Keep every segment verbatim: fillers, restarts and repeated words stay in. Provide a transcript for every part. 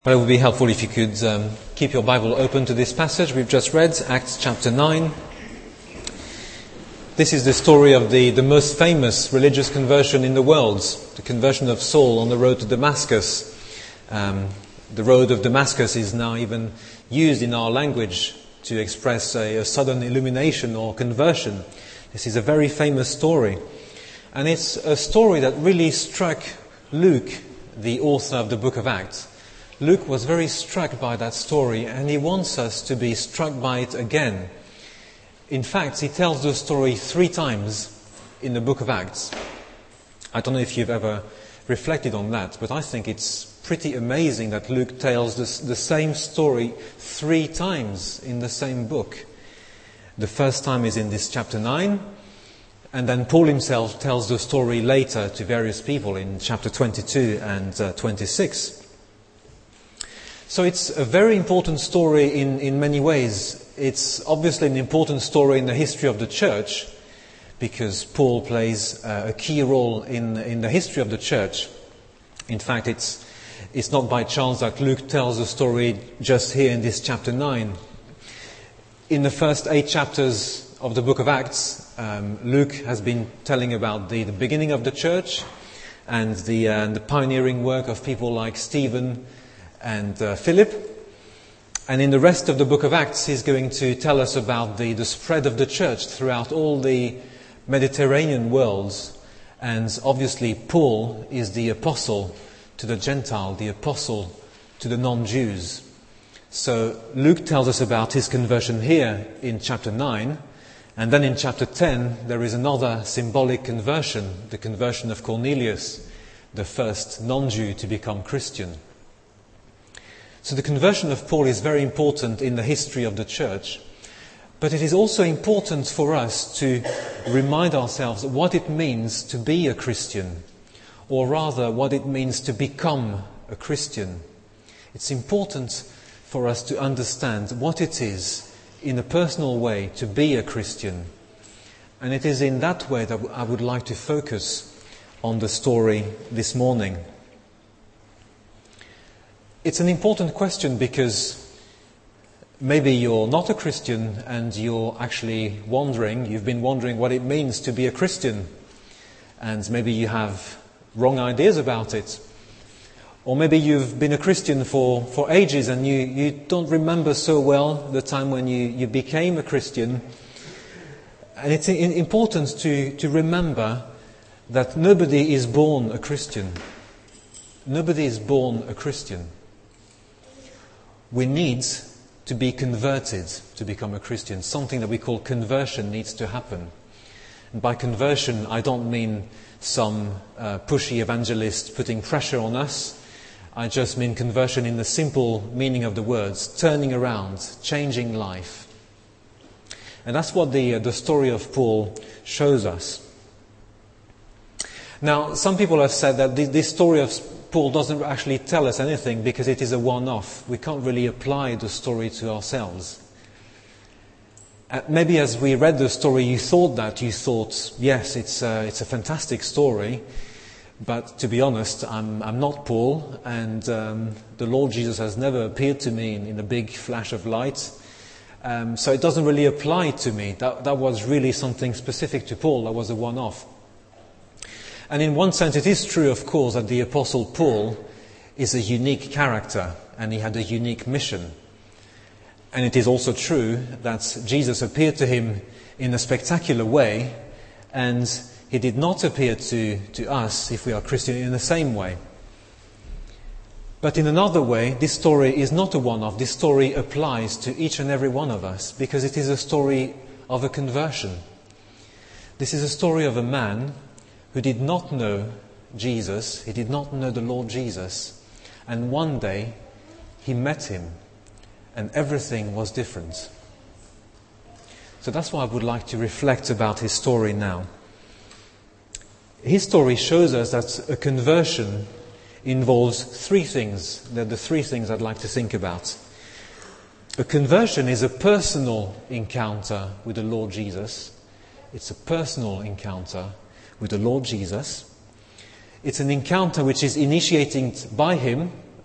But it would be helpful if you could um, keep your Bible open to this passage we've just read, Acts chapter nine. This is the story of the, the most famous religious conversion in the world, the conversion of Saul on the road to Damascus. Um, the road of Damascus is now even used in our language to express a, a sudden illumination or conversion. This is a very famous story. And it's a story that really struck Luke, the author of the book of Acts. Luke was very struck by that story, and he wants us to be struck by it again. In fact, he tells the story three times in the book of Acts. I don't know if you've ever reflected on that, but I think it's pretty amazing that Luke tells this, the same story three times in the same book. The first time is in this chapter nine, and then Paul himself tells the story later to various people in chapter twenty-two and uh, twenty-six. So it's a very important story in, in many ways. It's obviously an important story in the history of the church, because Paul plays uh, a key role in, in the history of the church. In fact, it's, it's not by chance that Luke tells the story just here in this chapter nine. In the first eight chapters of the book of Acts, um, Luke has been telling about the, the beginning of the church and the, uh, the pioneering work of people like Stephen and uh, Philip. And in the rest of the book of Acts, he's going to tell us about the, the spread of the church throughout all the Mediterranean worlds. And obviously Paul is the apostle to the Gentile, the apostle to the non-Jews. So Luke tells us about his conversion here in chapter nine. And then in chapter ten, there is another symbolic conversion, the conversion of Cornelius, the first non-Jew to become Christian. So the conversion of Paul is very important in the history of the church, but it is also important for us to remind ourselves what it means to be a Christian, or rather what it means to become a Christian. It's important for us to understand what it is in a personal way to be a Christian. And it is in that way that I would like to focus on the story this morning. It's an important question because maybe you're not a Christian and you're actually wondering, you've been wondering what it means to be a Christian, and maybe you have wrong ideas about it. Or maybe you've been a Christian for, for ages and you, you don't remember so well the time when you, you became a Christian. And it's important to, to remember that nobody is born a Christian. Nobody is born a Christian. We need to be converted to become a Christian. Something that we call conversion needs to happen. And by conversion, I don't mean some uh, pushy evangelist putting pressure on us. I just mean conversion in the simple meaning of the words, turning around, changing life. And that's what the, uh, the story of Paul shows us. Now, some people have said that this story of Paul doesn't actually tell us anything because it is a one-off. We can't really apply the story to ourselves. Uh, maybe as we read the story you thought that, you thought, yes, it's a, it's a fantastic story, but to be honest, I'm, I'm not Paul, and um, the Lord Jesus has never appeared to me in, in a big flash of light, um, so it doesn't really apply to me. That, that was really something specific to Paul, that was a one-off. And in one sense, it is true, of course, that the Apostle Paul is a unique character and he had a unique mission. And it is also true that Jesus appeared to him in a spectacular way, and he did not appear to, to us, if we are Christian, in the same way. But in another way, this story is not a one-off. This story applies to each and every one of us because it is a story of a conversion. This is a story of a man who did not know Jesus, he did not know the Lord Jesus, and one day he met him and everything was different. So that's why I would like to reflect about his story now. His story shows us that a conversion involves three things. They're the three things I'd like to think about. A conversion is a personal encounter with the Lord Jesus. It's a personal encounter with the Lord Jesus. It's an encounter which is initiated by him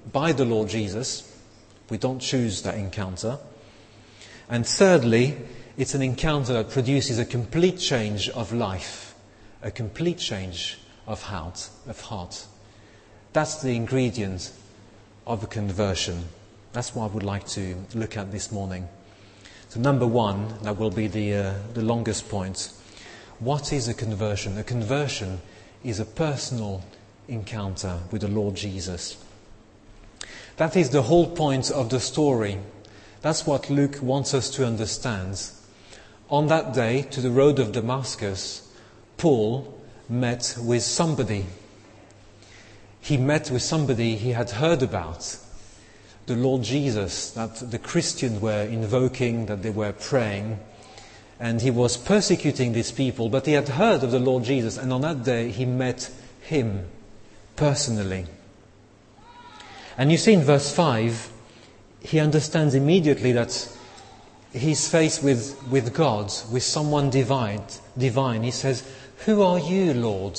by the Lord Jesus. We don't choose that encounter. And thirdly, it's an encounter that produces a complete change of life, a complete change of heart, of heart. That's the ingredient of a conversion. That's what I would like to look at this morning. So number one, that will be the uh, the longest point. What is a conversion? A conversion is a personal encounter with the Lord Jesus. That is the whole point of the story. That's what Luke wants us to understand. On that day, to the road of Damascus, Paul met with somebody. He met with somebody he had heard about. The Lord Jesus, that the Christians were invoking, that they were praying. And he was persecuting these people, but he had heard of the Lord Jesus, and on that day he met him personally. And you see in verse five, he understands immediately that he's faced with, with God, with someone divine, divine. He says, "Who are you, Lord?"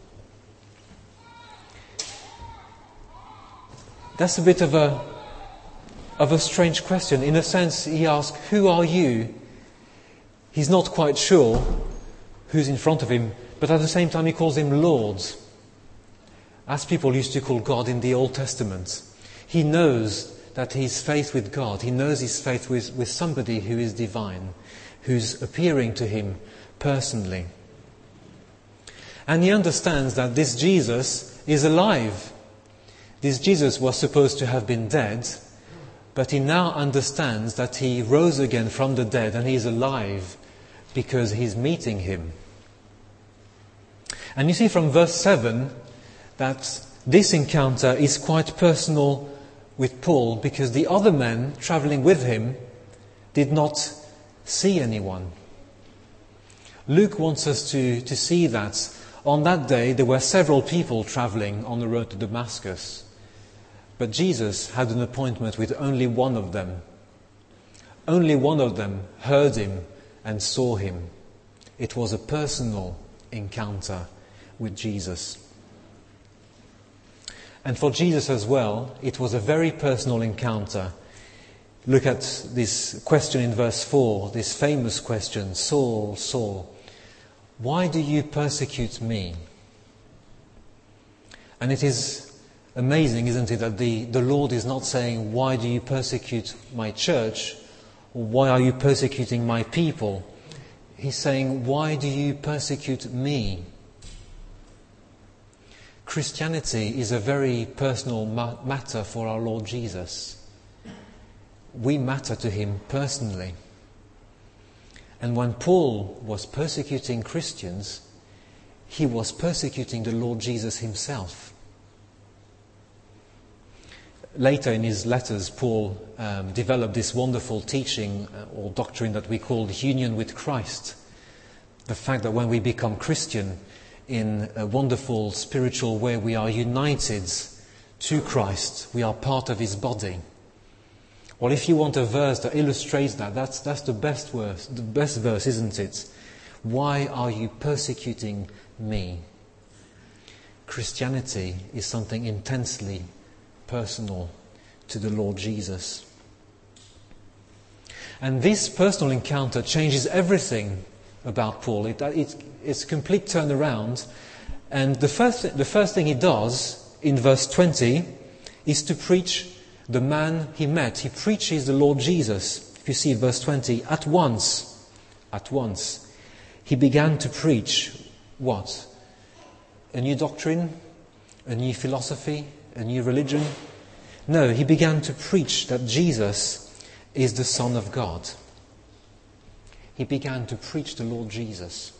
That's a bit of a of a strange question. In a sense, he asks, "Who are you?" He's not quite sure who's in front of him, but at the same time he calls him Lord, as people used to call God in the Old Testament. He knows that he's faced with God. He knows he's faced with, with somebody who is divine, who's appearing to him personally. And he understands that this Jesus is alive. This Jesus was supposed to have been dead, but he now understands that he rose again from the dead and he is alive because he's meeting him. And you see from verse seven that this encounter is quite personal with Paul, because the other men travelling with him did not see anyone. Luke wants us to, to see that on that day there were several people travelling on the road to Damascus. But Jesus had an appointment with only one of them. Only one of them heard him and saw him. It was a personal encounter with Jesus. And for Jesus as well, it was a very personal encounter. Look at this question in verse four, this famous question, "Saul, Saul, why do you persecute me?" And it is amazing, isn't it, that the, the Lord is not saying, "Why do you persecute my church?" or "Why are you persecuting my people?" He's saying, "Why do you persecute me?" Christianity is a very personal ma- matter for our Lord Jesus. We matter to him personally. And when Paul was persecuting Christians, he was persecuting the Lord Jesus himself. Later in his letters, Paul um, developed this wonderful teaching uh, or doctrine that we call union with Christ. The fact that when we become Christian, in a wonderful spiritual way, we are united to Christ. We are part of his body. Well, if you want a verse that illustrates that, that's, that's the best verse, the best verse, isn't it? "Why are you persecuting me?" Christianity is something intensely personal to the Lord Jesus. And this personal encounter changes everything about Paul. It, it, it's a complete turnaround. And the first, the first thing he does in verse twenty is to preach the man he met. He preaches the Lord Jesus. If you see verse twenty, at once, at once, he began to preach what? A new doctrine? A new philosophy? A new religion? No, he began to preach that Jesus is the Son of God. He began to preach the Lord Jesus.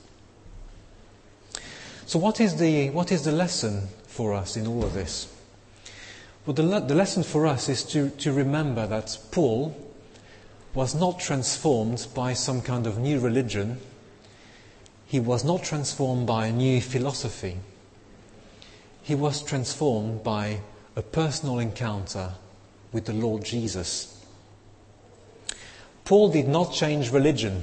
So what is the what is the lesson for us in all of this? Well, the, le- the lesson for us is to, to remember that Paul was not transformed by some kind of new religion. He was not transformed by a new philosophy. He was transformed by a personal encounter with the Lord Jesus. Paul did not change religion.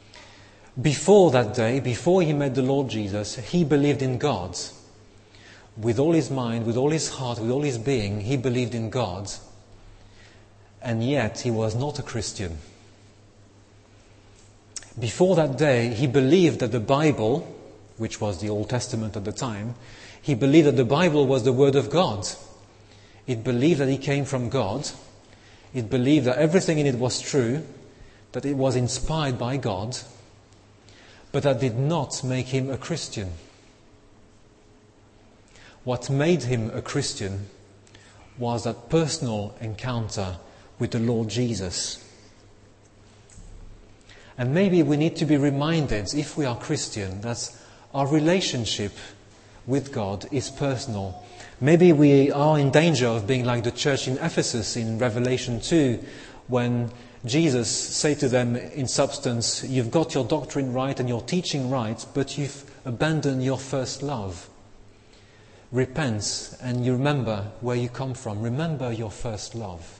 Before that day, before he met the Lord Jesus, he believed in God. with all his mind, with all his heart, with all his being, he believed in God, and yet he was not a Christian. Before that day, he believed that the Bible, which was the Old Testament at the time, he believed that the Bible was the Word of God. It believed that it came from God. It believed that everything in it was true, that it was inspired by God, but that did not make him a Christian. What made him a Christian was that personal encounter with the Lord Jesus. And maybe we need to be reminded, if we are Christian, that our relationship with God is personal. Maybe we are in danger of being like the church in Ephesus in Revelation two, when Jesus said to them in substance, you've got your doctrine right and your teaching right, but you've abandoned your first love. Repent and you remember where you come from. Remember your first love.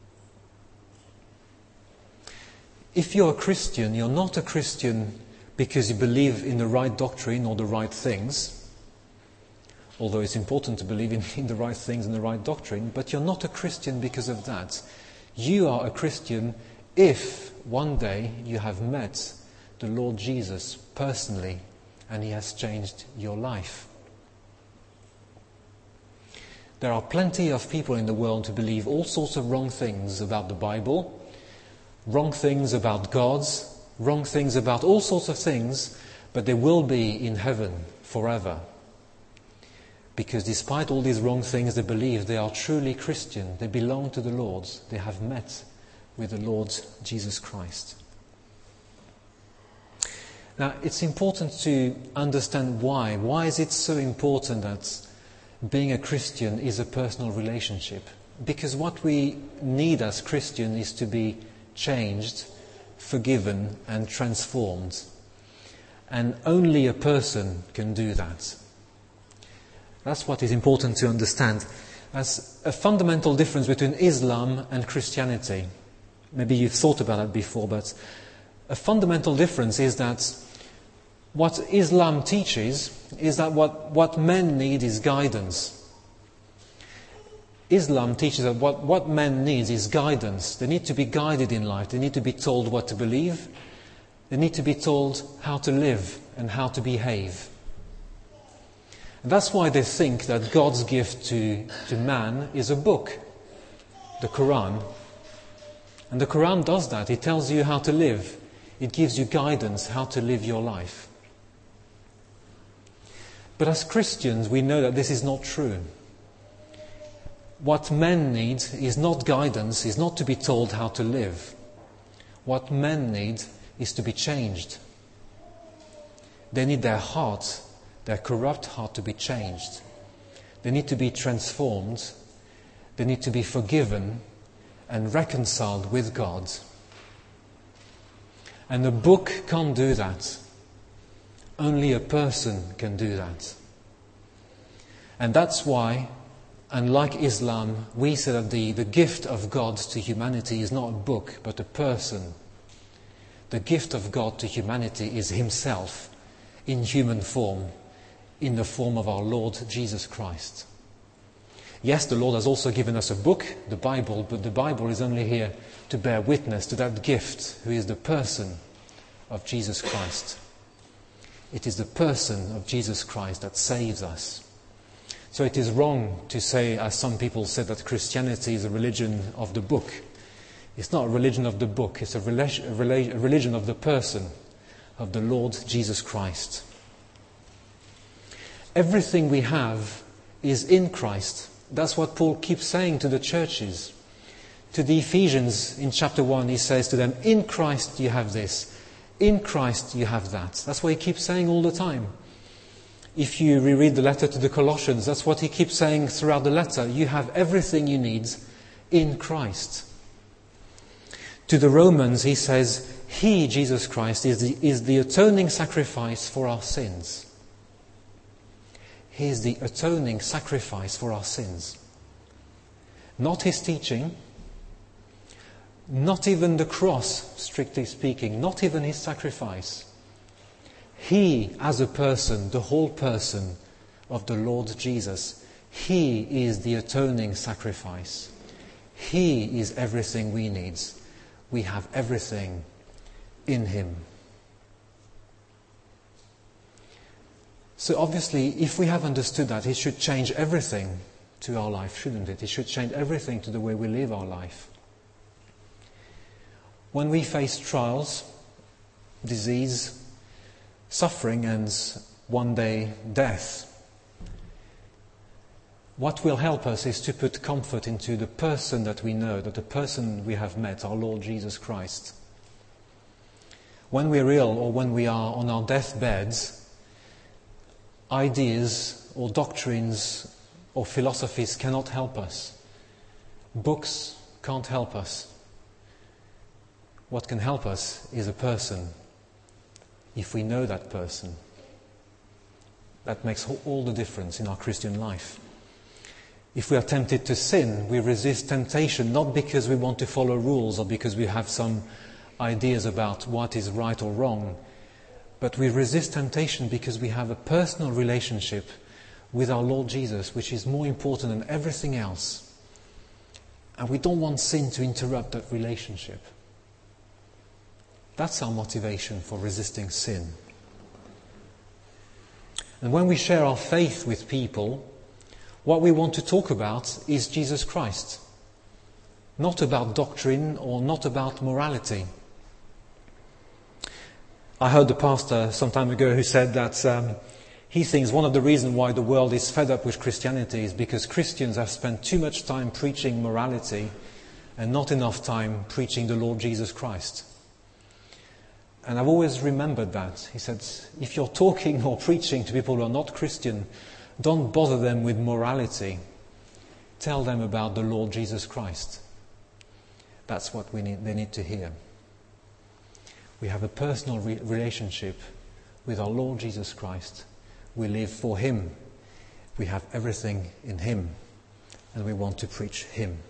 If you're a Christian, you're not a Christian because you believe in the right doctrine or the right things, although it's important to believe in, in the right things and the right doctrine, but you're not a Christian because of that. You are a Christian if one day you have met the Lord Jesus personally and He has changed your life. There are plenty of people in the world who believe all sorts of wrong things about the Bible, wrong things about God, wrong things about all sorts of things, but they will be in heaven forever. Because despite all these wrong things they believe, they are truly Christian. They belong to the Lord. They have met with the Lord Jesus Christ. Now, it's important to understand why. Why is it so important that being a Christian is a personal relationship? Because what we need as Christians is to be changed, forgiven and transformed. And only a person can do that. That's what is important to understand. There's a fundamental difference between Islam and Christianity. Maybe you've thought about that before, but a fundamental difference is that what Islam teaches is that what, what men need is guidance. Islam teaches that what, what men need is guidance. They need to be guided in life. They need to be told what to believe. They need to be told how to live and how to behave. And that's why they think that God's gift to, to man is a book, the Quran. And the Quran does that. It tells you how to live. It gives you guidance how to live your life. But as Christians, we know that this is not true. What men need is not guidance, is not to be told how to live. What men need is to be changed. They need their heart, their corrupt heart, to be changed. They need to be transformed. They need to be forgiven and reconciled with God. And a book can't do that. Only a person can do that. And that's why, unlike Islam, we say that the, the gift of God to humanity is not a book, but a person. The gift of God to humanity is Himself in human form, in the form of our Lord Jesus Christ. Yes, the Lord has also given us a book, the Bible, but the Bible is only here to bear witness to that gift, who is the person of Jesus Christ. It is the person of Jesus Christ that saves us. So it is wrong to say, as some people said, that Christianity is a religion of the book. It's not a religion of the book, it's a religion of the person of the Lord Jesus Christ. Everything we have is in Christ. That's what Paul keeps saying to the churches. To the Ephesians in chapter one, he says to them, in Christ you have this. In Christ you have that. That's what he keeps saying all the time. If you reread the letter to the Colossians, that's what he keeps saying throughout the letter. You have everything you need in Christ. To the Romans, he says, He, Jesus Christ, is the, is the atoning sacrifice for our sins. He is the atoning sacrifice for our sins. Not His teaching, not even the cross, strictly speaking, not even His sacrifice. He, as a person, the whole person, of the Lord Jesus. He is the atoning sacrifice. He is everything we need. We have everything in Him. So obviously, if we have understood that, it should change everything to our life, shouldn't it? It should change everything to the way we live our life. When we face trials, disease, suffering, and one day death, what will help us is to put comfort into the person that we know, that the person we have met, our Lord Jesus Christ. When we're ill or when we are on our deathbeds, ideas or doctrines or philosophies cannot help us. Books can't help us. What can help us is a person, if we know that person. That makes all the difference in our Christian life. If we are tempted to sin, we resist temptation not because we want to follow rules or because we have some ideas about what is right or wrong, but we resist temptation because we have a personal relationship with our Lord Jesus, which is more important than everything else. And we don't want sin to interrupt that relationship. That's our motivation for resisting sin. And when we share our faith with people, what we want to talk about is Jesus Christ. Not about doctrine or not about morality. I heard a pastor some time ago who said that um, he thinks one of the reasons why the world is fed up with Christianity is because Christians have spent too much time preaching morality and not enough time preaching the Lord Jesus Christ. And I've always remembered that. He said, if you're talking or preaching to people who are not Christian, don't bother them with morality. Tell them about the Lord Jesus Christ. That's what we need, they need to hear. We have a personal re- relationship with our Lord Jesus Christ. We live for Him. We have everything in Him. And we want to preach Him.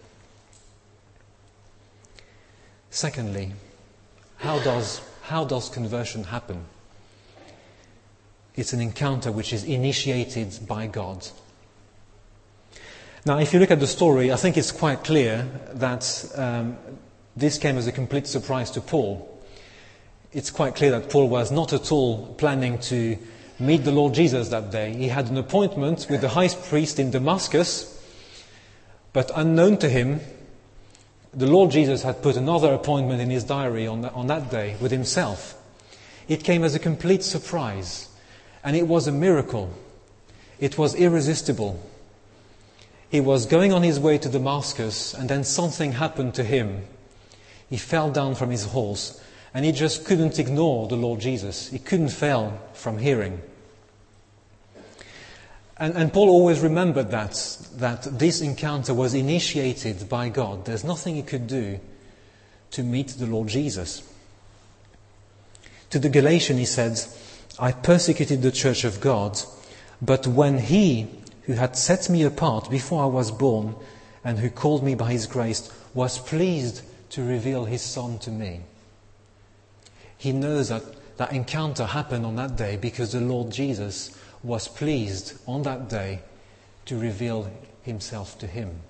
Secondly, how does, how does conversion happen? It's an encounter which is initiated by God. Now, if you look at the story, I think it's quite clear that um, this came as a complete surprise to Paul. It's quite clear that Paul was not at all planning to meet the Lord Jesus that day. He had an appointment with the high priest in Damascus, but unknown to him, the Lord Jesus had put another appointment in his diary on that, on that day with himself. It came as a complete surprise, and it was a miracle. It was irresistible. He was going on his way to Damascus, and then something happened to him. He fell down from his horse, and he just couldn't ignore the Lord Jesus. He couldn't fail from hearing. And, and Paul always remembered that, that this encounter was initiated by God. There's nothing he could do to meet the Lord Jesus. To the Galatians he said, I persecuted the church of God, but when He who had set me apart before I was born and who called me by His grace was pleased to reveal His Son to me. He knows that that encounter happened on that day because the Lord Jesus was pleased on that day to reveal Himself to him.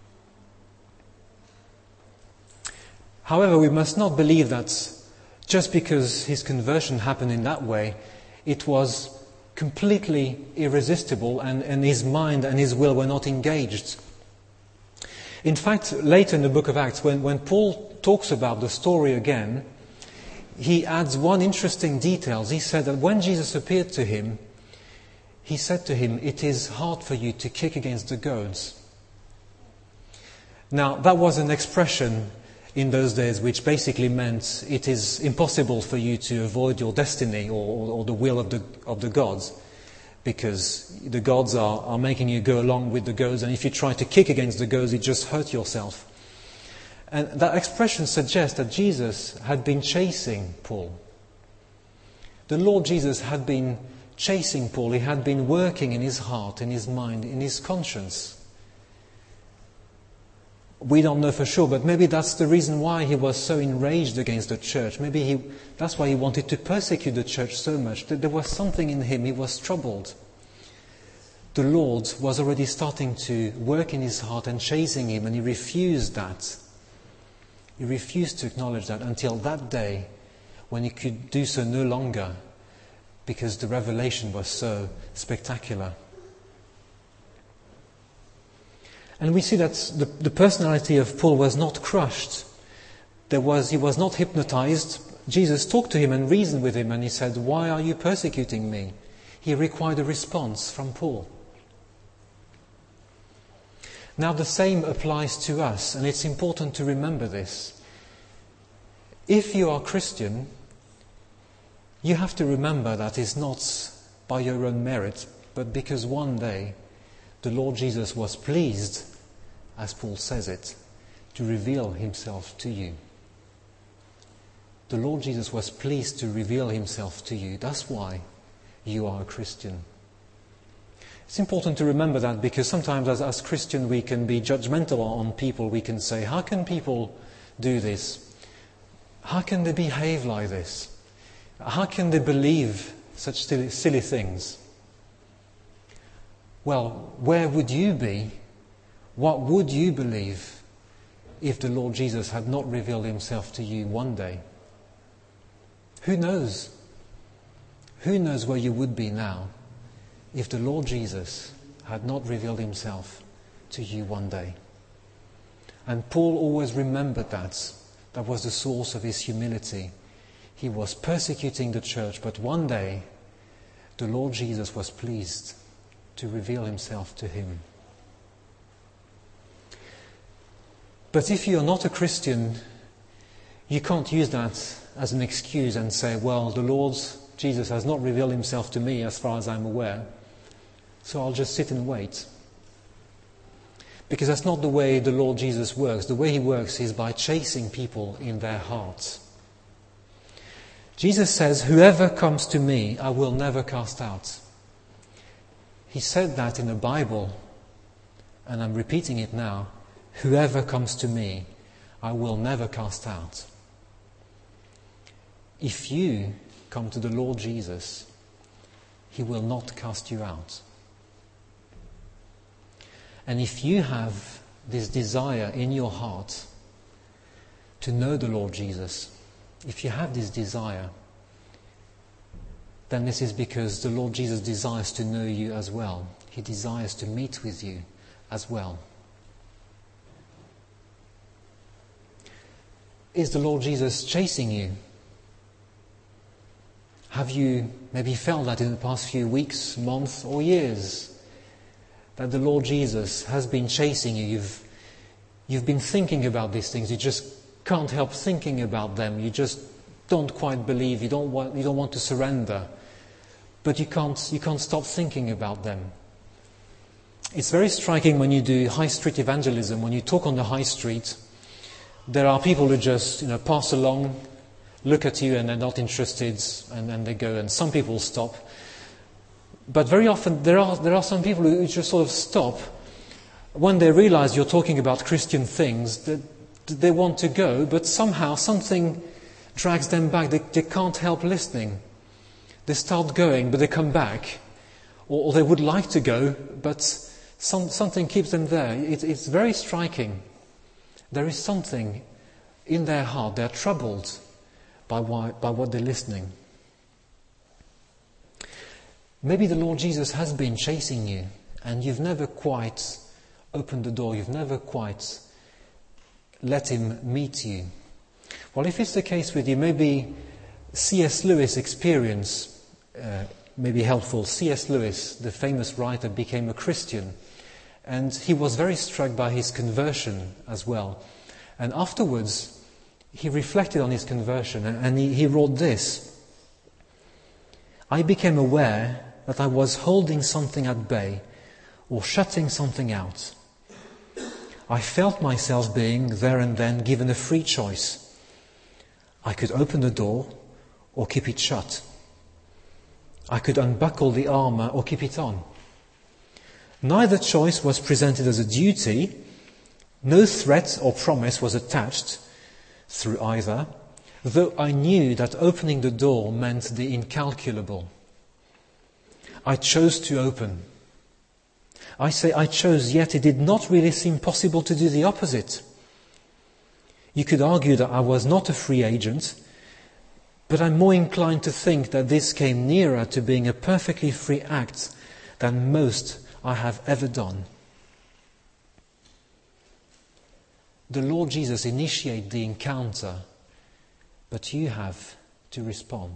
However, we must not believe that just because his conversion happened in that way, it was completely irresistible and, and his mind and his will were not engaged. In fact, later in the book of Acts, when, when Paul talks about the story again, he adds one interesting detail. He said that when Jesus appeared to him, he said to him, it is hard for you to kick against the goads. Now, that was an expression in those days which basically meant it is impossible for you to avoid your destiny or, or, or the will of the, of the gods, because the gods are, are making you go along with the goads, and if you try to kick against the goads, you just hurt yourself. And that expression suggests that Jesus had been chasing Paul. The Lord Jesus had been chasing Paul. He had been working in his heart, in his mind, in his conscience. We don't know for sure, but maybe that's the reason why he was so enraged against the church. Maybe he, that's why he wanted to persecute the church so much. That there was something in him. He was troubled. the Lord was already starting to work in his heart and chasing him, and he refused that. He refused to acknowledge that until that day when he could do so no longer because the revelation was so spectacular. And we see that the, the personality of Paul was not crushed. There was, he was not hypnotized. Jesus talked to him and reasoned with him, and he said, "Why are you persecuting me?" He required a response from Paul. Now the same applies to us, and it's important to remember this. If you are Christian, you have to remember that it's not by your own merit, but because one day the Lord Jesus was pleased, as Paul says it, to reveal himself to you. The Lord Jesus was pleased to reveal himself to you. That's why you are a Christian. It's important to remember that, because sometimes as, as Christians we can be judgmental on people. We can say, how can people do this? How can they behave like this? How can they believe such silly, silly things? Well, where would you be? What would you believe if the Lord Jesus had not revealed himself to you one day? Who knows? Who knows where you would be now if the Lord Jesus had not revealed himself to you one day? And Paul always remembered that. That was the source of his humility. He was persecuting the church, but one day the Lord Jesus was pleased to reveal himself to him. But if you're not a Christian, you can't use that as an excuse and say, well, the Lord Jesus has not revealed himself to me as far as I'm aware, so I'll just sit and wait. Because that's not the way the Lord Jesus works. The way he works is by chasing people in their hearts. Jesus says, "Whoever comes to me, I will never cast out." He said that in the Bible, and I'm repeating it now. Whoever comes to me, I will never cast out. If you come to the Lord Jesus, he will not cast you out. And if you have this desire in your heart to know the Lord Jesus, if you have this desire, then this is because the Lord Jesus desires to know you as well. He desires to meet with you as well. Is the Lord Jesus chasing you? Have you maybe felt that in the past few weeks, months, or years? That the Lord Jesus has been chasing you. You've, you've been thinking about these things. You just can't help thinking about them. You just don't quite believe. You don't want, you don't want to surrender. But you can't, you can't stop thinking about them. It's very striking when you do high street evangelism. When you talk on the high street, there are people who just, you know, pass along, look at you, and they're not interested, and then they go. And some people stop. But very often there are there are some people who just sort of stop when they realize you're talking about Christian things. That they want to go, but somehow something drags them back. They, they can't help listening. They start going, but they come back, or, or they would like to go, but some, something keeps them there. It, it's very striking. There is something in their heart. They're troubled by why, by what they're listening. Maybe the Lord Jesus has been chasing you, and you've never quite opened the door. You've never quite let him meet you. Well, if it's the case with you, maybe C S Lewis' experience uh, may be helpful. C S Lewis, the famous writer, became a Christian, and he was very struck by his conversion as well. And afterwards, he reflected on his conversion, and he, he wrote this: "I became aware that I was holding something at bay or shutting something out. I felt myself being there and then given a free choice. I could open the door or keep it shut. I could unbuckle the armor or keep it on. Neither choice was presented as a duty. No threat or promise was attached through either, though I knew that opening the door meant the incalculable. I chose to open. I say I chose, yet it did not really seem possible to do the opposite. You could argue that I was not a free agent, but I'm more inclined to think that this came nearer to being a perfectly free act than most I have ever done. The Lord Jesus initiated the encounter, but you have to respond.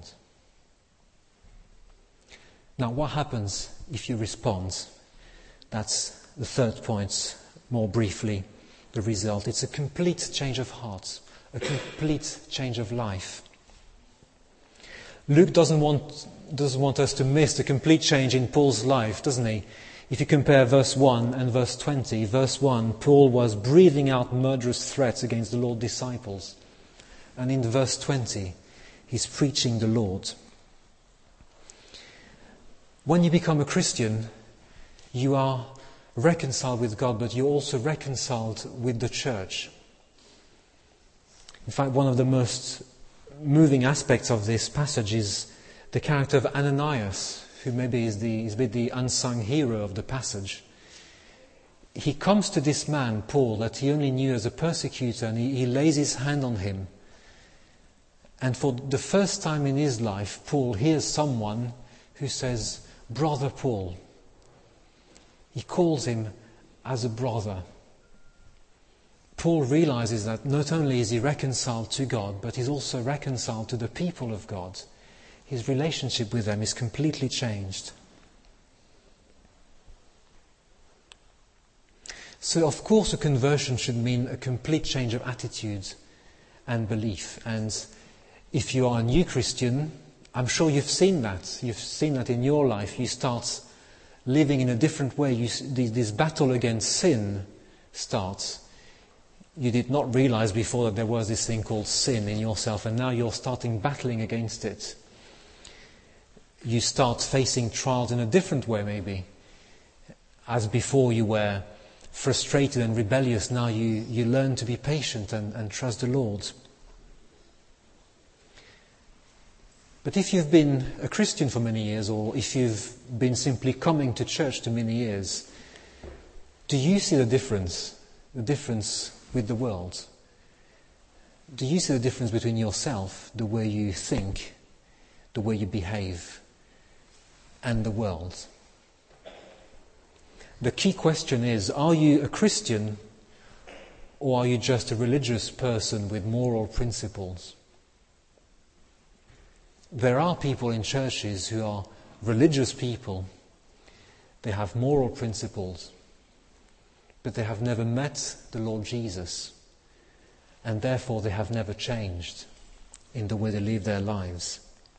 Now, what happens if you respond? That's the third point, more briefly, the result. It's a complete change of heart, a complete change of life. Luke doesn't want, doesn't want us to miss the complete change in Paul's life, doesn't he? If you compare verse one and verse twenty, verse one, Paul was breathing out murderous threats against the Lord's disciples. And in verse twenty, he's preaching the Lord. When you become a Christian, you are reconciled with God, but you're also reconciled with the church. In fact, one of the most moving aspects of this passage is the character of Ananias, who maybe is the, is a bit the unsung hero of the passage. He comes to this man, Paul, that he only knew as a persecutor, and he, he lays his hand on him. And for the first time in his life, Paul hears someone who says, "Brother Paul." He calls him as a brother. Paul realizes that not only is he reconciled to God, but he's also reconciled to the people of God. His relationship with them is completely changed. So, of course, a conversion should mean a complete change of attitude and belief. And if you are a new Christian, I'm sure you've seen that. You've seen that in your life. You start living in a different way. You, this battle against sin starts. You did not realize before that there was this thing called sin in yourself, and now you're starting battling against it. You start facing trials in a different way, maybe. As before you were frustrated and rebellious, now you, you learn to be patient and, and trust the Lord. But if you've been a Christian for many years, or if you've been simply coming to church for many years, do you see the difference? The difference with the world? Do you see the difference between yourself, the way you think, the way you behave, and the world? The key question is, are you a Christian, or are you just a religious person with moral principles? There are people in churches who are religious people. They have moral principles, but they have never met the Lord Jesus, and therefore they have never changed in the way they live their lives.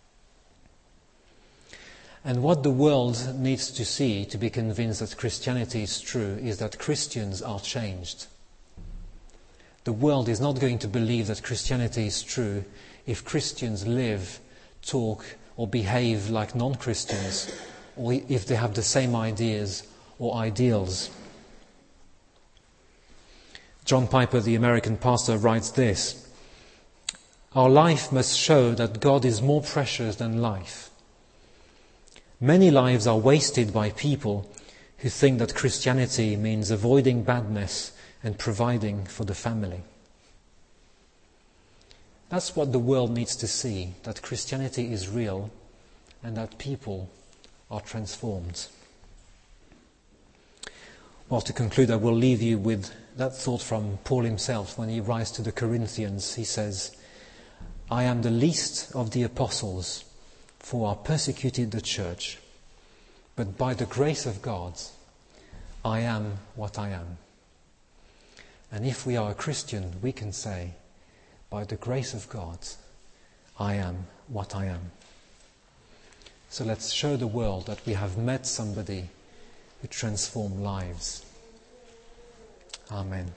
And what the world needs to see to be convinced that Christianity is true is that Christians are changed. The world is not going to believe that Christianity is true if Christians live, talk, or behave like non-Christians, or if they have the same ideas or ideals. John Piper, the American pastor, writes this: "Our life must show that God is more precious than life. Many lives are wasted by people who think that Christianity means avoiding badness and providing for the family." That's what the world needs to see, that Christianity is real and that people are transformed. Well, to conclude, I will leave you with that thought from Paul himself when he writes to the Corinthians. He says, "I am the least of the apostles, for I persecuted the church. But by the grace of God, I am what I am." And if we are a Christian, we can say, by the grace of God, I am what I am. So let's show the world that we have met somebody who transformed lives. Amen.